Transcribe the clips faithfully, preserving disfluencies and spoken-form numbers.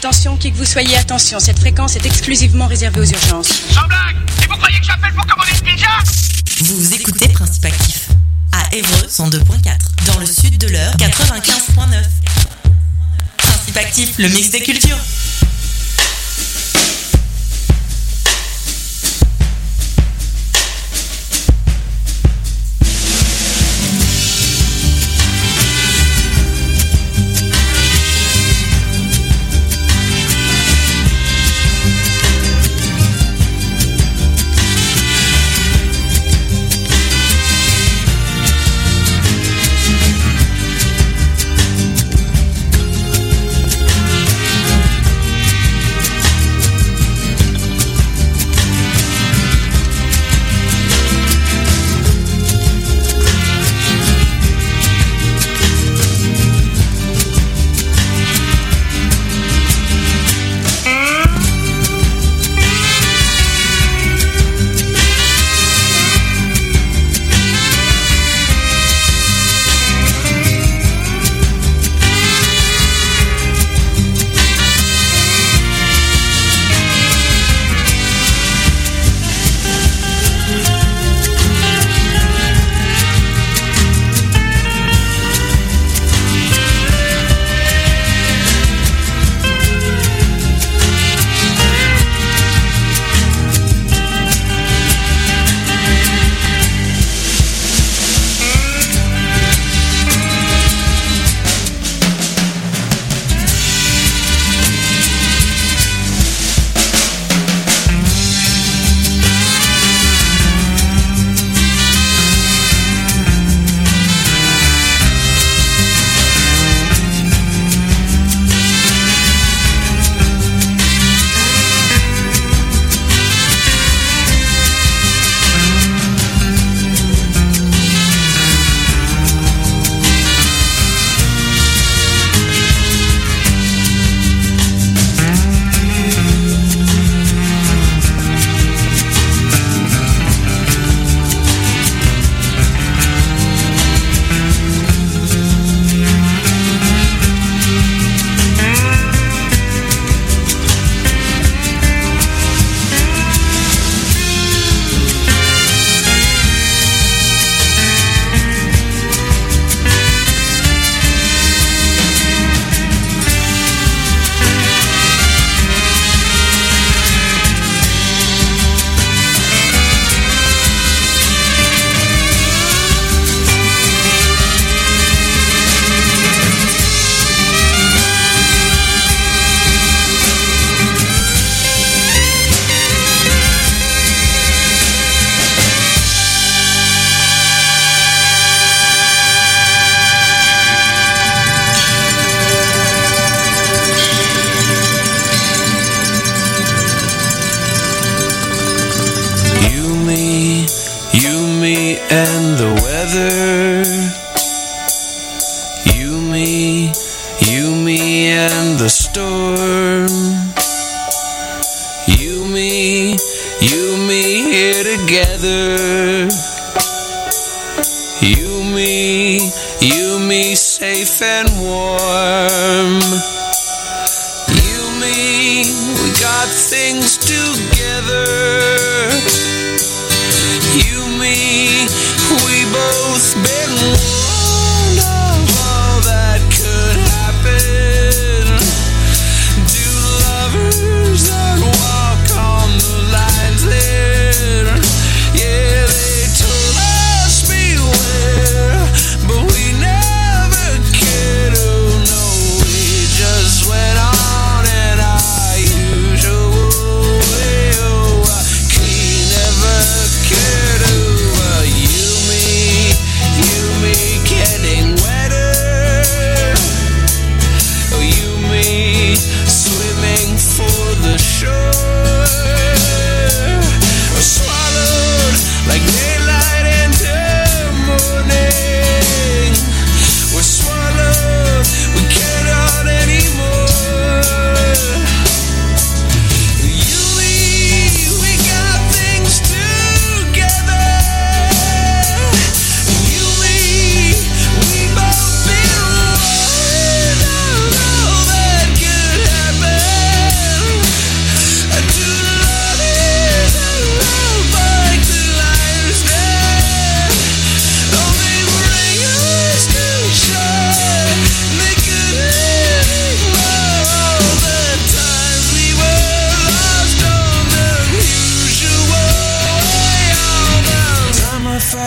Attention, qui que vous soyez, attention, cette fréquence est exclusivement réservée aux urgences. Sans blague! Et vous croyez que j'appelle pour commander une pizza? Vous écoutez Principe Actif à Évreux cent deux point quatre, dans le sud de l'Eure quatre-vingt-quinze point neuf. Principe Actif, le mix des cultures. and the weather. You, me, you, me, and the storm. You, me, you, me, here together. You, me, you, me, safe and warm. You, me, we got things together. You, me, we both been warned of all that could happen. Do lovers that walk on the lines there? Yeah, they told us beware, but we never cared. Oh no, we just went on in our usual way. Oh,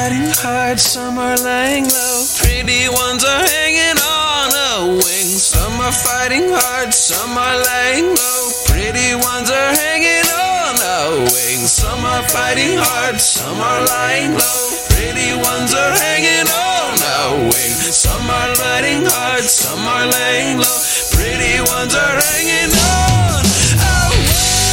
fighting hard, some are laying low. Pretty ones are hanging on a wing. Some are fighting hard, some are laying low. Pretty ones are hanging on a wing. Some are fighting hard, some are lying low. Pretty ones are hanging on a wing. Some are fighting hard, some are laying low. Pretty ones are hanging on a wing.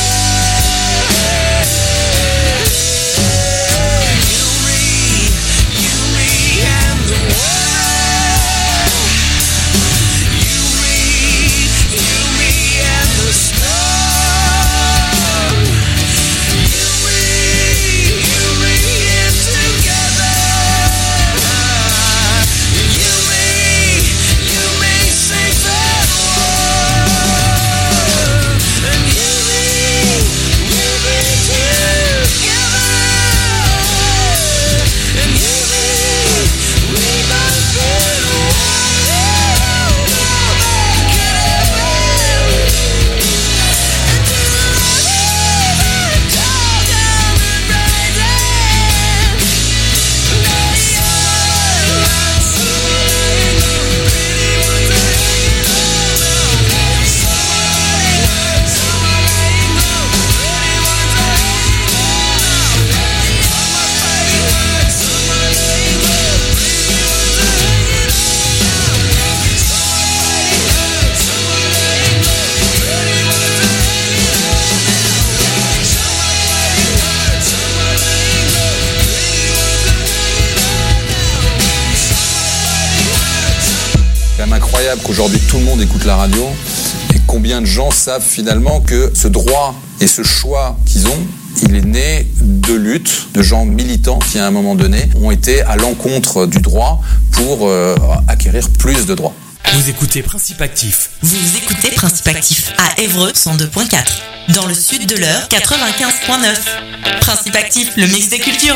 Incroyable qu'aujourd'hui tout le monde écoute la radio et combien de gens savent finalement que ce droit et ce choix qu'ils ont, il est né de luttes de gens militants qui à un moment donné ont été à l'encontre du droit pour euh, acquérir plus de droits. Vous écoutez Principe Actif. Vous écoutez Principe Actif à Évreux cent deux point quatre. Dans le sud de l'Eure quatre-vingt-quinze point neuf. Principe Actif, le mix des cultures.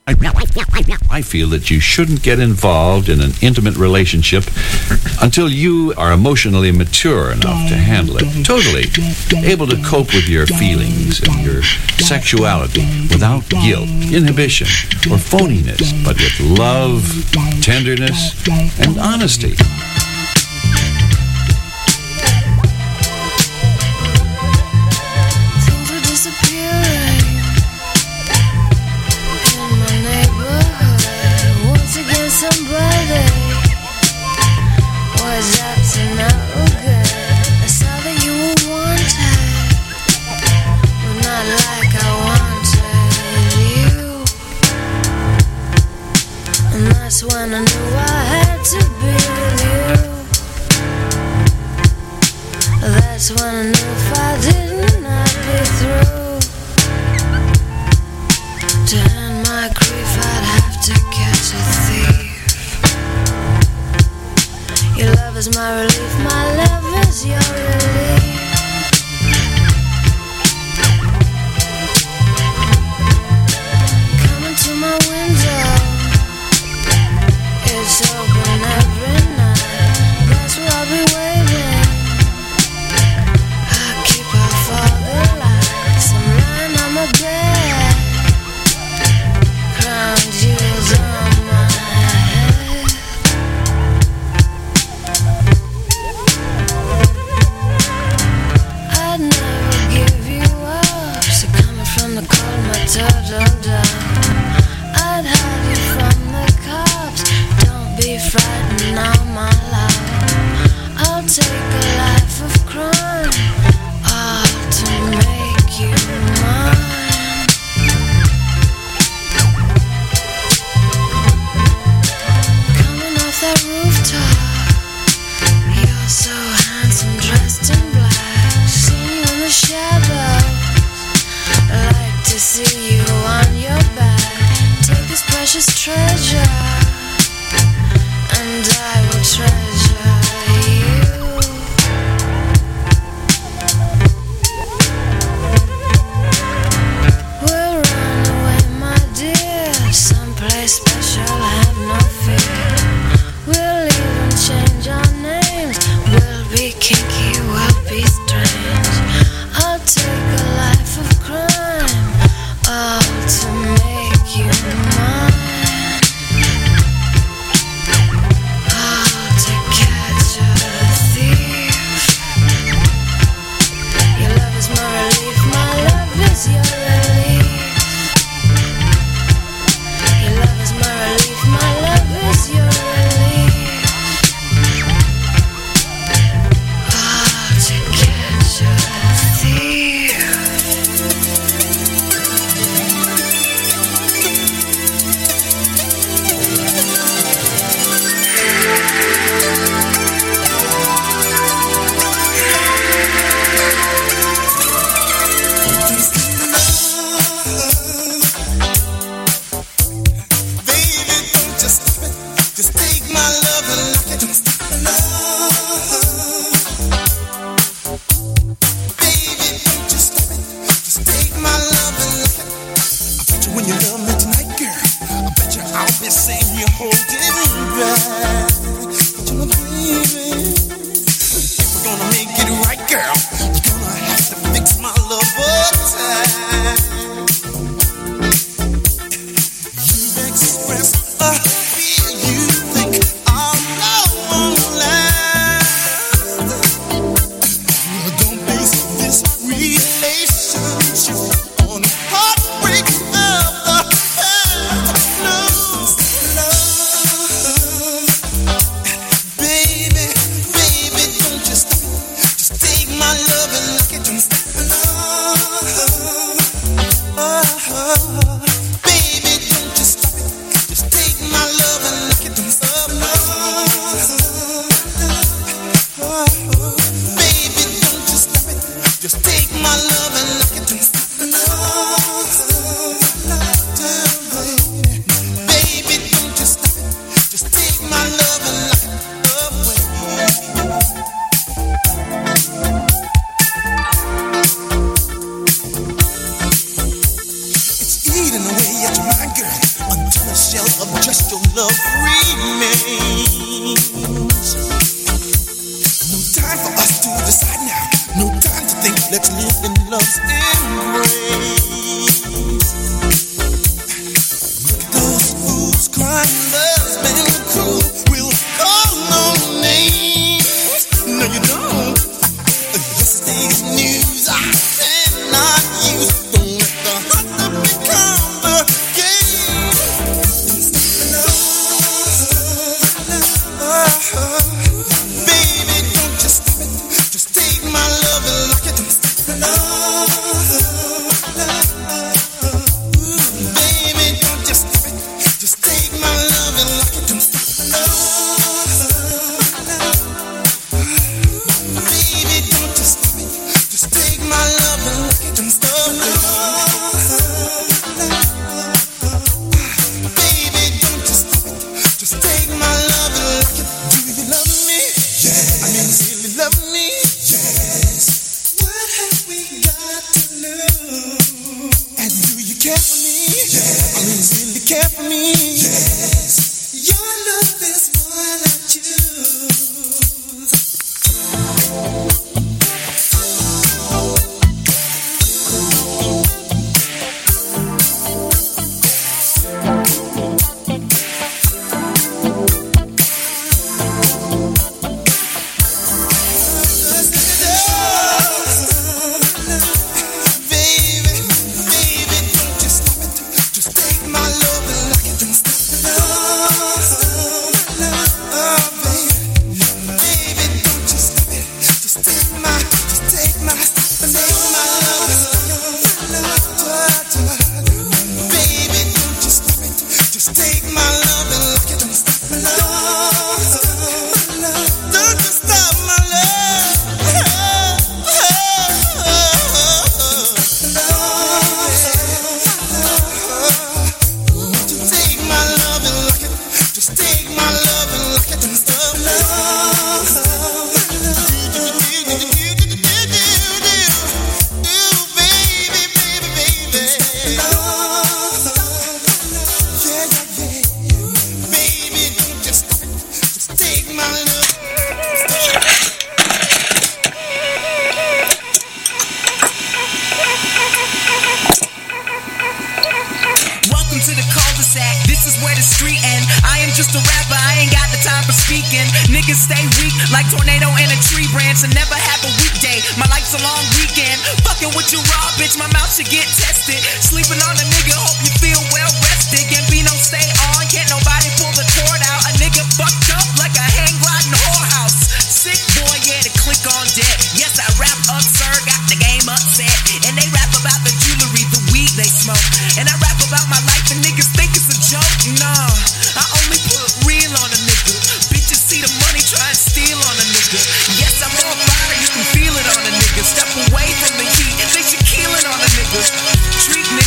I feel that you shouldn't get involved in an intimate relationship until you are emotionally mature enough to handle it totally, able to cope with your feelings and your sexuality without guilt, inhibition, or phoniness, but with love, tenderness, and honesty. When I knew I had to be with you, that's when I knew if I didn't I'd be through. To end my grief I'd have to catch a thief. Your love is my relief, my love is your relief. Coming to my window, it's open every night, that's where I'll be waiting. I keep off all the lights, I'm lying on my bed, crown jewels on my head. I'd never give you up, so coming from the cold, my turtle dove. I'd hide you from the cops, be frightened now, my love. I'll take a life of crime, all to make you mine. Coming off that rooftop, you're so handsome, dressed in black. See you in the shadows, I like to see you on your back. Treat me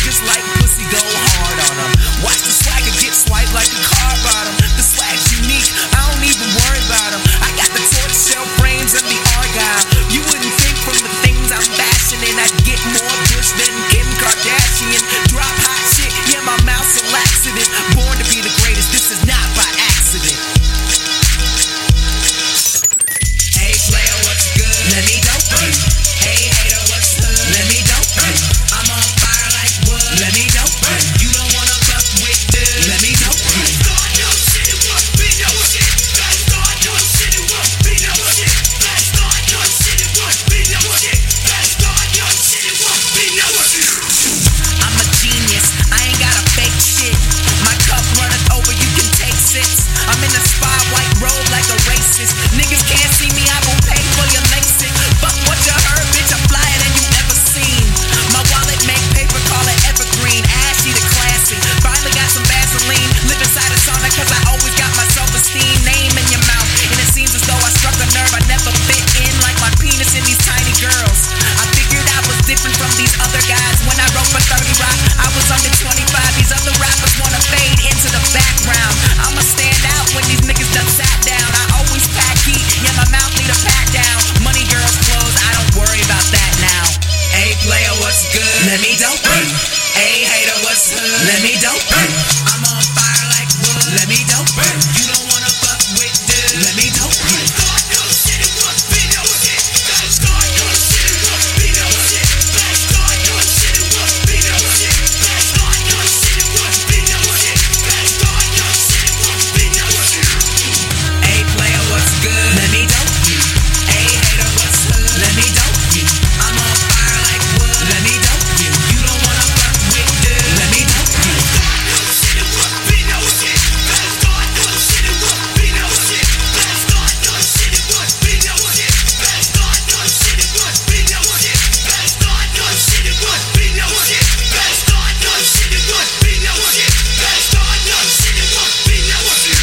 let me dope you. I'm on fire like wood, let me dope you. You don't wanna fuck with dude, let me dope you. Start your shit, it must be no shit. Start your shit, it must be no shit. Start your shit, it must be no shit. Start your shit, it must be no shit. Start your shit, it must be no shit. Hey player, what's good? Let me dope you. Hey hater, what's good? Let me dope you. I'm on fire like wood, let me dope you. You don't wanna fuck with dude, let me dope you. Start your shit, it must be no shit. Start your shit, it must be no shit. Start your shit, it must be no shit. Start your shit, it must be no shit. Start your shit, it must be no shit. Start your shit, it must be no shit. Start your shit, it must be no shit.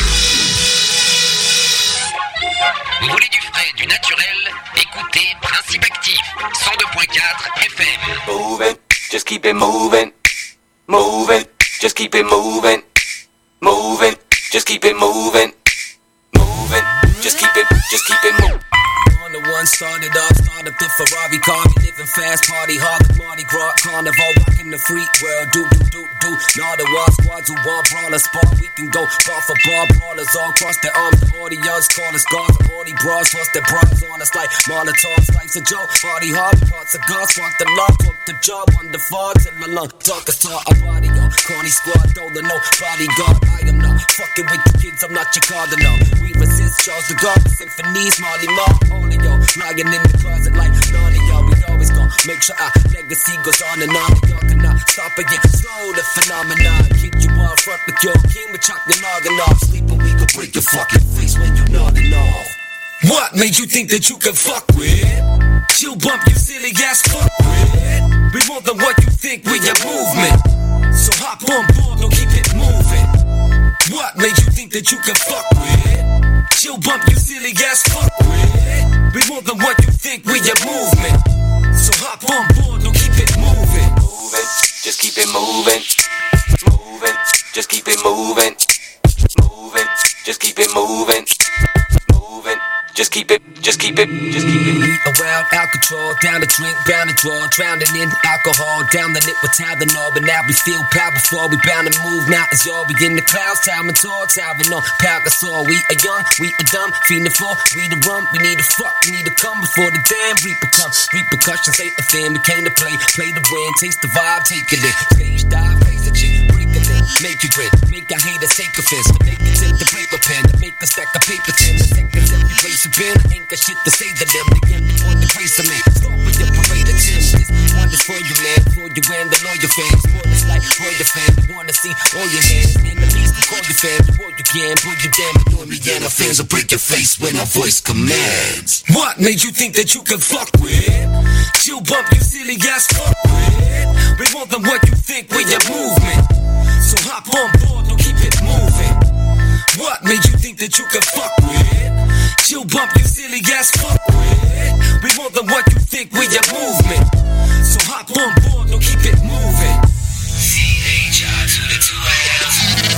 Vous voulez du frais, du naturel? Écoutez Principe Actif, cent deux point quatre F M. Moving, just keep it moving. Moving, just keep it moving. Moving, just keep it moving. Moving, just keep it, just keep it moving. On the one started off, started the Ferrari car, we living fast, party hard, like Mardi Gras, Carnival, rocking the freak world, do, do, do, do. Now the wild squads who want brawler spar, we can go bar for bar, brawlers all cross their arms, the audios call us guards, the horny bras, toss their bras on us like Molotovs, life's a joke, party hard, parts of guns, walk the law, talk the job, on the far, till my lung, talk a talk, a body, yo, corny squad, Dola, no bodyguard, I am not fucking with the kids, I'm not your cardinal, we resist, Charles de Gaulle, symphonies, Marley Marl, all of y'all, lying in the closet like none of y'all, we always gon' make sure our legacy goes on and on, y'all cannot stop it, get slow, the phenomenon, keep you on front with your king, we chop your noggin off, sleeping, we can break your fucking face when you nodding off. What made you think that you could fuck with? Chill bump, you silly ass fuck with. We more than what you think with your movement. So hop on board, don't keep it moving. What made you think that you could fuck with? Chill bump, you silly ass fuck with. We more than what you think with your movement. So hop on board, don't keep it moving. Moving, just keep it moving. Moving, just keep it moving. Moving, just keep it moving. Moving, just keep it, just keep it, just keep it. Around Alcatraz, down the drink, bound to draw, drowning in alcohol, down the lip with Tylenol, but now we feel powerful, we bound to move, now it's y'all, we in the clouds, time and tall, time on Palgasol, we are young, we are dumb, feeding for, we the rum, we need to fuck, we need to come before the damn reaper come, repercussions ain't a thing, we came to play, play the win, taste the vibe, take it in, stage dive, face the chick, break a thing, make you grin, make our haters take offense, make it take the paper pen, make a stack of paper tin, the seconds every place you been, ain't got shit to say to them, they get on the grace of me, start with your parade of Tim, this one is for you man, for you and the lawyer fans, for this like for your fan, you wanna see all your hands, enemies can call you fans, you all you can, pull you down, ignore me and our fans will break your face when our voice commands. What made you think that you could fuck with? Chill bump, you silly ass fuck with. We more than what you think with your movement, so hop on board, don't keep it moving. What made you think that you could fuck with? Chill bump, you silly ass fuck with. We more than what you think with your movement, so hop on board, don't keep it moving. C H I to the two L's.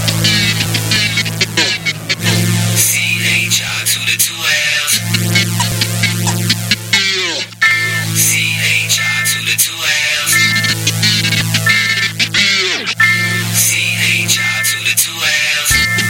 C H I to the two L's. C H I to the two L's. C H I to the two L's.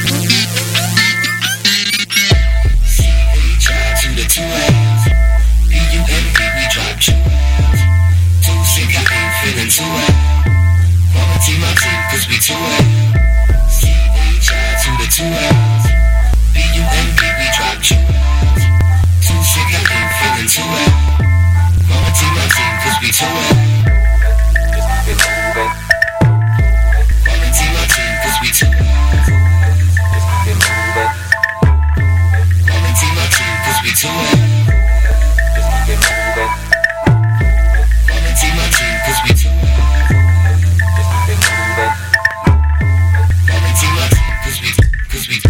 C H I to the two L's. B U M P, we drop two L's. Two sick, I ain't feeling too well. Mama team, my team, cause we two L's. C H I to the two L's. B U M P, we drop two L's. Two sick, I ain't feeling too well. Mama team, my team, cause we two L's. Just keep it moving. Mama team, my team, cause we two L's. Just keep it moving. Mama team, my team, cause we two L's. Just keep it moving. Mama team, my team, cause we two L's. Just keep it moving. Mama team, my team, cause we, cause we.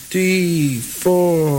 three, four.